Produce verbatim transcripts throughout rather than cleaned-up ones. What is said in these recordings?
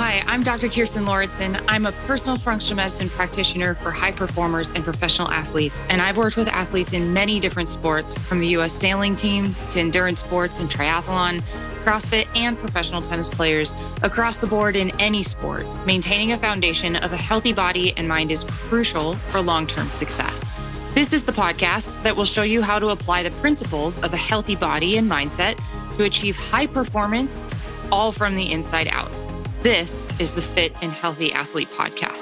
Hi, I'm Doctor Kirsten Lauritsen. I'm a personal functional medicine practitioner for high performers and professional athletes. And I've worked with athletes in many different sports, from the U S sailing team to endurance sports and triathlon, CrossFit, and professional tennis players across the board in any sport. Maintaining a foundation of a healthy body and mind is crucial for long-term success. This is the podcast that will show you how to apply the principles of a healthy body and mindset to achieve high performance, all from the inside out. This is the Fit and Healthy Athlete Podcast.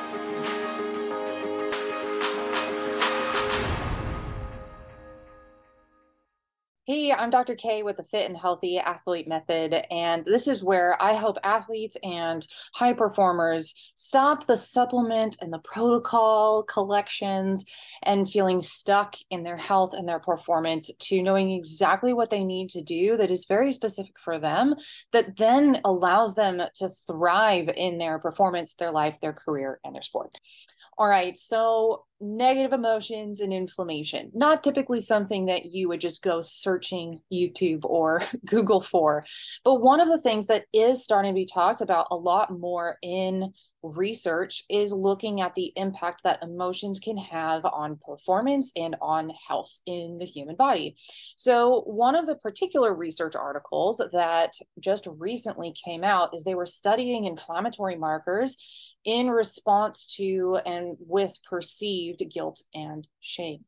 Hey, I'm Doctor K with the Fit and Healthy Athlete Method, and this is where I help athletes and high performers stop the supplement and the protocol collections and feeling stuck in their health and their performance to knowing exactly what they need to do that is very specific for them, that then allows them to thrive in their performance, their life, their career, and their sport. All right, so negative emotions and inflammation, not typically something that you would just go searching YouTube or Google for, but one of the things that is starting to be talked about a lot more in research is looking at the impact that emotions can have on performance and on health in the human body. So one of the particular research articles that just recently came out is they were studying inflammatory markers in response to and with perceived guilt and shame.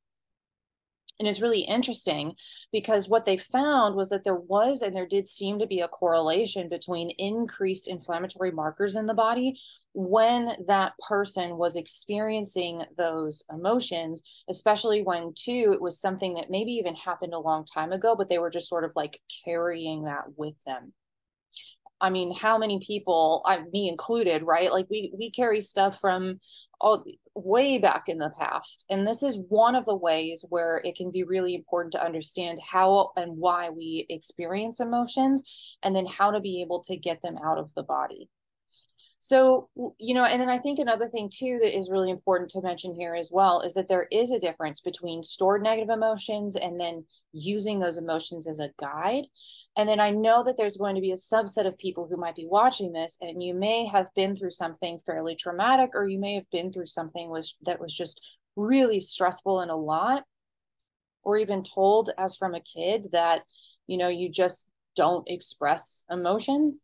And it's really interesting because what they found was that there was, and there did seem to be a correlation between increased inflammatory markers in the body when that person was experiencing those emotions, especially when, too, it was something that maybe even happened a long time ago, but they were just sort of like carrying that with them. I mean, how many people, I, me included, right? Like we we carry stuff from all, way back in the past. And this is one of the ways where it can be really important to understand how and why we experience emotions, and then how to be able to get them out of the body. So, you know, and then I think another thing too that is really important to mention here as well is that there is a difference between stored negative emotions and then using those emotions as a guide. And then I know that there's going to be a subset of people who might be watching this, and you may have been through something fairly traumatic, or you may have been through something was that was just really stressful and a lot, or even told as from a kid that, you know, you just don't express emotions.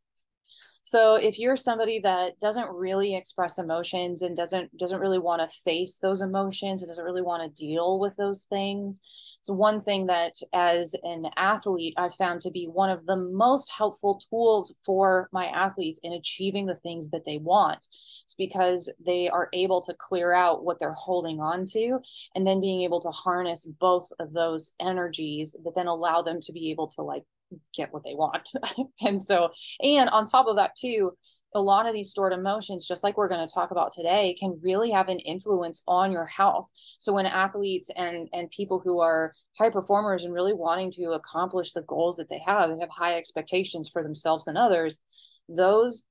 So if you're somebody that doesn't really express emotions and doesn't doesn't really want to face those emotions and doesn't really want to deal with those things, it's one thing that as an athlete, I've found to be one of the most helpful tools for my athletes in achieving the things that they want. It's because they are able to clear out what they're holding on to, and then being able to harness both of those energies that then allow them to be able to like get what they want. And so, and on top of that too, a lot of these stored emotions, just like we're going to talk about today, can really have an influence on your health. So when athletes and and people who are high performers and really wanting to accomplish the goals that they have, they have high expectations for themselves and others, those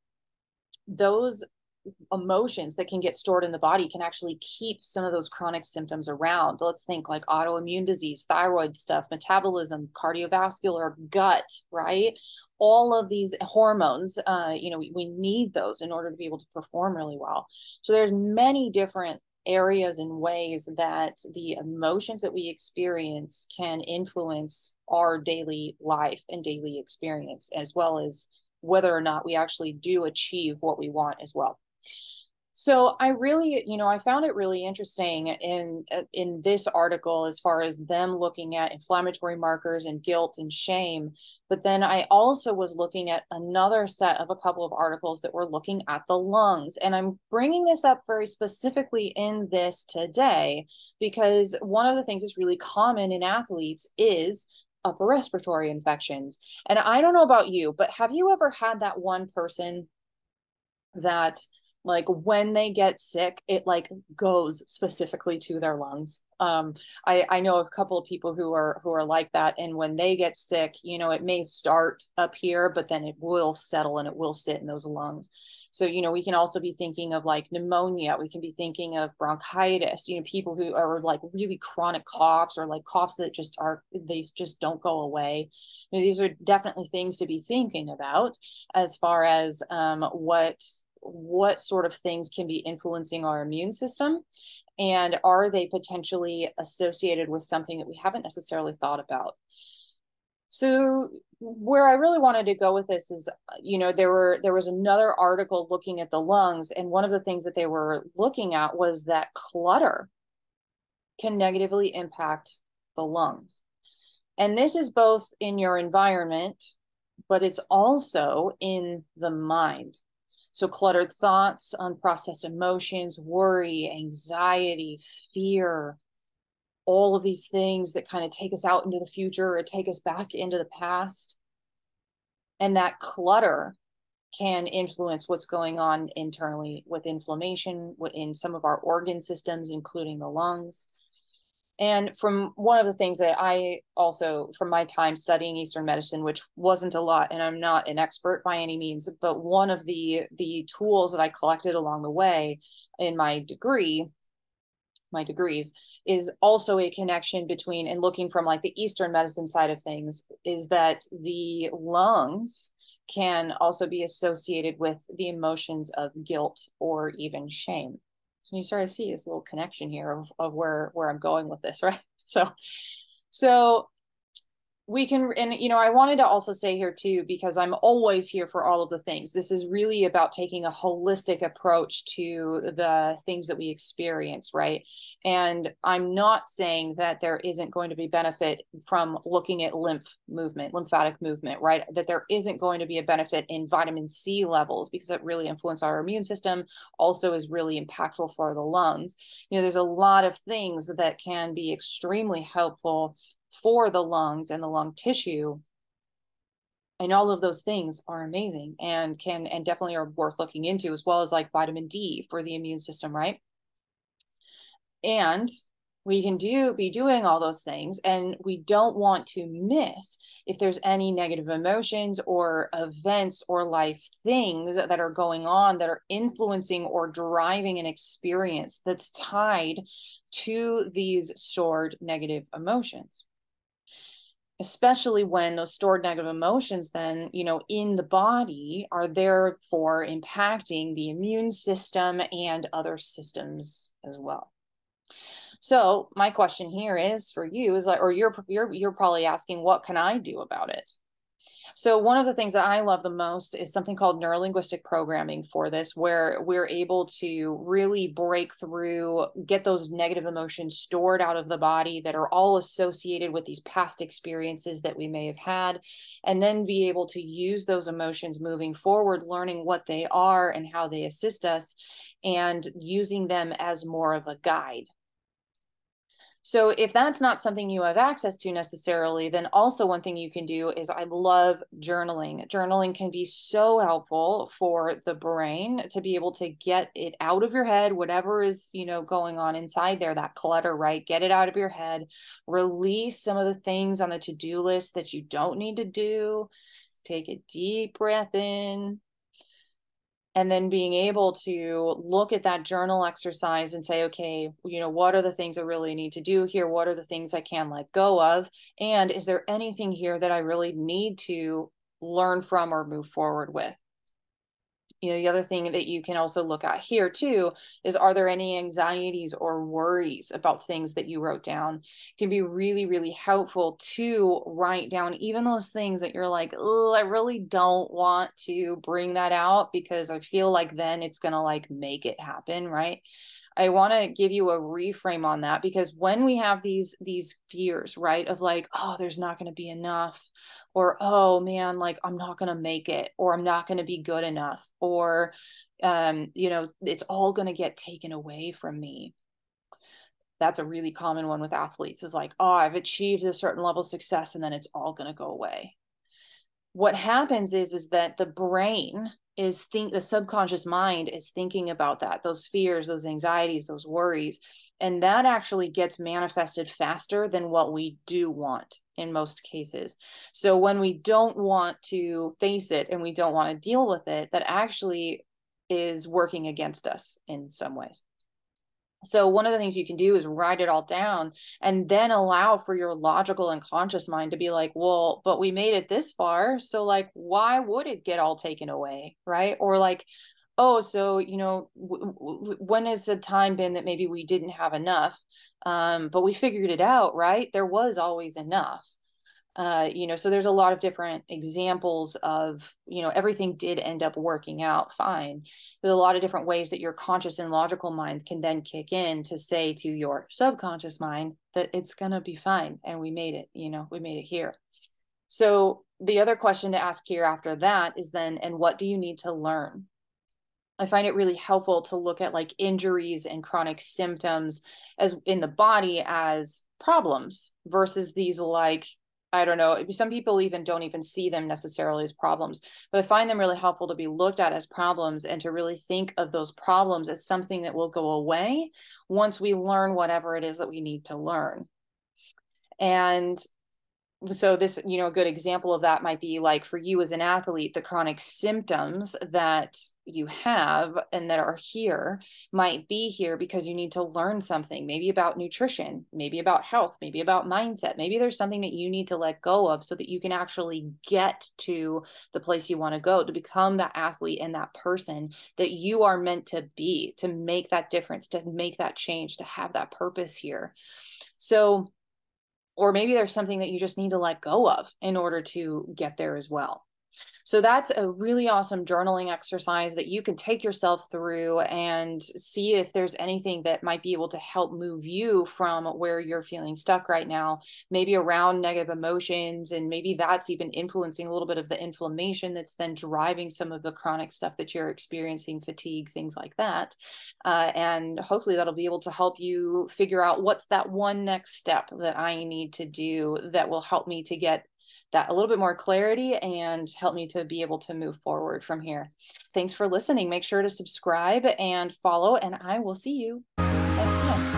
those emotions that can get stored in the body can actually keep some of those chronic symptoms around. Let's think like autoimmune disease, thyroid stuff, metabolism, cardiovascular, gut, right? All of these hormones, uh, you know, we, we need those in order to be able to perform really well. So there's many different areas and ways that the emotions that we experience can influence our daily life and daily experience, as well as whether or not we actually do achieve what we want as well. So I really, you know, I found it really interesting in in this article as far as them looking at inflammatory markers and guilt and shame. But then I also was looking at another set of a couple of articles that were looking at the lungs. And I'm bringing this up very specifically in this today because one of the things that's really common in athletes is upper respiratory infections. And I don't know about you, but have you ever had that one person that like when they get sick, it like goes specifically to their lungs? Um, I, I know a couple of people who are who are like that. And when they get sick, you know, it may start up here, but then it will settle and it will sit in those lungs. So, you know, we can also be thinking of like pneumonia. We can be thinking of bronchitis, you know, people who are like really chronic coughs or like coughs that just are, they just don't go away. You know, these are definitely things to be thinking about as far as um, what what sort of things can be influencing our immune system, and are they potentially associated with something that we haven't necessarily thought about. So where I really wanted to go with this is, you know, there were there was another article looking at the lungs, and one of the things that they were looking at was that clutter can negatively impact the lungs. And this is both in your environment, but it's also in the mind. So cluttered thoughts, unprocessed emotions, worry, anxiety, fear, all of these things that kind of take us out into the future or take us back into the past. And that clutter can influence what's going on internally with inflammation in some of our organ systems, including the lungs. And from one of the things that I also, from my time studying Eastern medicine, which wasn't a lot, and I'm not an expert by any means, but one of the the tools that I collected along the way in my degree, my degrees, is also a connection between, and looking from like the Eastern medicine side of things, is that the lungs can also be associated with the emotions of guilt or even shame. And you start to see this little connection here of, of where, where I'm going with this, right? So, so we can, and, you know, I wanted to also say here too, because I'm always here for all of the things. This is really about taking a holistic approach to the things that we experience, right? And I'm not saying that there isn't going to be benefit from looking at lymph movement, lymphatic movement, right? That there isn't going to be a benefit in vitamin C levels, because it really influences our immune system, also is really impactful for the lungs. You know, there's a lot of things that can be extremely helpful for the lungs and the lung tissue, and all of those things are amazing and can and definitely are worth looking into, as well as like vitamin D for the immune system, right? And we can do be doing all those things, and we don't want to miss if there's any negative emotions or events or life things that are going on that are influencing or driving an experience that's tied to these stored negative emotions. Especially when those stored negative emotions then, you know, in the body are therefore impacting the immune system and other systems as well. So my question here is for you is like, or you're, you're, you're probably asking, what can I do about it? So one of the things that I love the most is something called neurolinguistic programming for this, where we're able to really break through, get those negative emotions stored out of the body that are all associated with these past experiences that we may have had, and then be able to use those emotions moving forward, learning what they are and how they assist us, and using them as more of a guide. So if that's not something you have access to necessarily, then also one thing you can do is, I love journaling. Journaling can be so helpful for the brain to be able to get it out of your head, whatever is, you know, going on inside there, that clutter, right? Get it out of your head, release some of the things on the to-do list that you don't need to do. Take a deep breath in. And then being able to look at that journal exercise and say, okay, you know, what are the things I really need to do here? What are the things I can let go of? And is there anything here that I really need to learn from or move forward with? You know, the other thing that you can also look at here too is, are there any anxieties or worries about things that you wrote down? It can be really, really helpful to write down even those things that you're like, oh, I really don't want to bring that out because I feel like then it's going to like make it happen, right? I want to give you a reframe on that, because when we have these these fears, right, of like, oh, there's not going to be enough, or oh man, like I'm not going to make it, or I'm not going to be good enough, or um, you know, it's all going to get taken away from me. That's a really common one with athletes, is like, oh, I've achieved a certain level of success and then it's all going to go away. What happens is, is that the brain is think the subconscious mind is thinking about that, those fears, those anxieties, those worries, and that actually gets manifested faster than what we do want in most cases. So when we don't want to face it and we don't want to deal with it, that actually is working against us in some ways. So one of the things you can do is write it all down, and then allow for your logical and conscious mind to be like, well, but we made it this far, so like, why would it get all taken away, right? Or like, oh, so, you know, w- w- when has the time been that maybe we didn't have enough, um, but we figured it out, right? There was always enough. Uh, you know, so there's a lot of different examples of, you know, everything did end up working out fine. There's a lot of different ways that your conscious and logical mind can then kick in to say to your subconscious mind that it's going to be fine. And we made it, you know, we made it here. So the other question to ask here after that is then, and what do you need to learn? I find it really helpful to look at like injuries and chronic symptoms as in the body as problems versus these like, I don't know, some people even don't even see them necessarily as problems, but I find them really helpful to be looked at as problems and to really think of those problems as something that will go away once we learn whatever it is that we need to learn. And so this, you know, a good example of that might be like for you as an athlete, the chronic symptoms that you have and that are here might be here because you need to learn something, maybe about nutrition, maybe about health, maybe about mindset. Maybe there's something that you need to let go of so that you can actually get to the place you want to go, to become that athlete and that person that you are meant to be, to make that difference, to make that change, to have that purpose here. So or maybe there's something that you just need to let go of in order to get there as well. So that's a really awesome journaling exercise that you can take yourself through and see if there's anything that might be able to help move you from where you're feeling stuck right now, maybe around negative emotions. And maybe that's even influencing a little bit of the inflammation that's then driving some of the chronic stuff that you're experiencing, fatigue, things like that. Uh, and hopefully that'll be able to help you figure out what's that one next step that I need to do that will help me to get that a little bit more clarity and help me to be able to move forward from here. Thanks for listening. Make sure to subscribe and follow, and I will see you next time.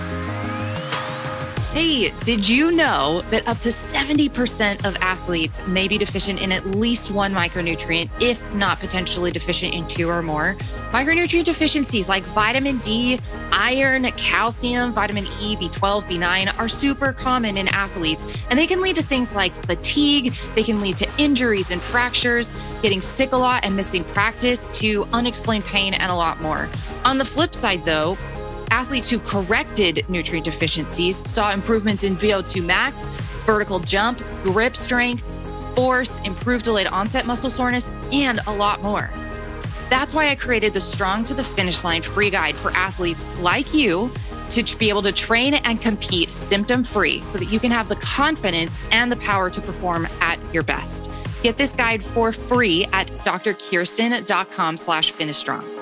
Hey, did you know that up to seventy percent of athletes may be deficient in at least one micronutrient, if not potentially deficient in two or more? Micronutrient deficiencies like vitamin D, iron, calcium, vitamin E, B twelve, B nine are super common in athletes, and they can lead to things like fatigue. They can lead to injuries and fractures, getting sick a lot and missing practice, to unexplained pain and a lot more. On the flip side, though, athletes who corrected nutrient deficiencies saw improvements in V O two max, vertical jump, grip strength, force, improved delayed onset muscle soreness, and a lot more. That's why I created the Strong to the Finish Line free guide for athletes like you to be able to train and compete symptom-free so that you can have the confidence and the power to perform at your best. Get this guide for free at drkirsten.com slash finish strong.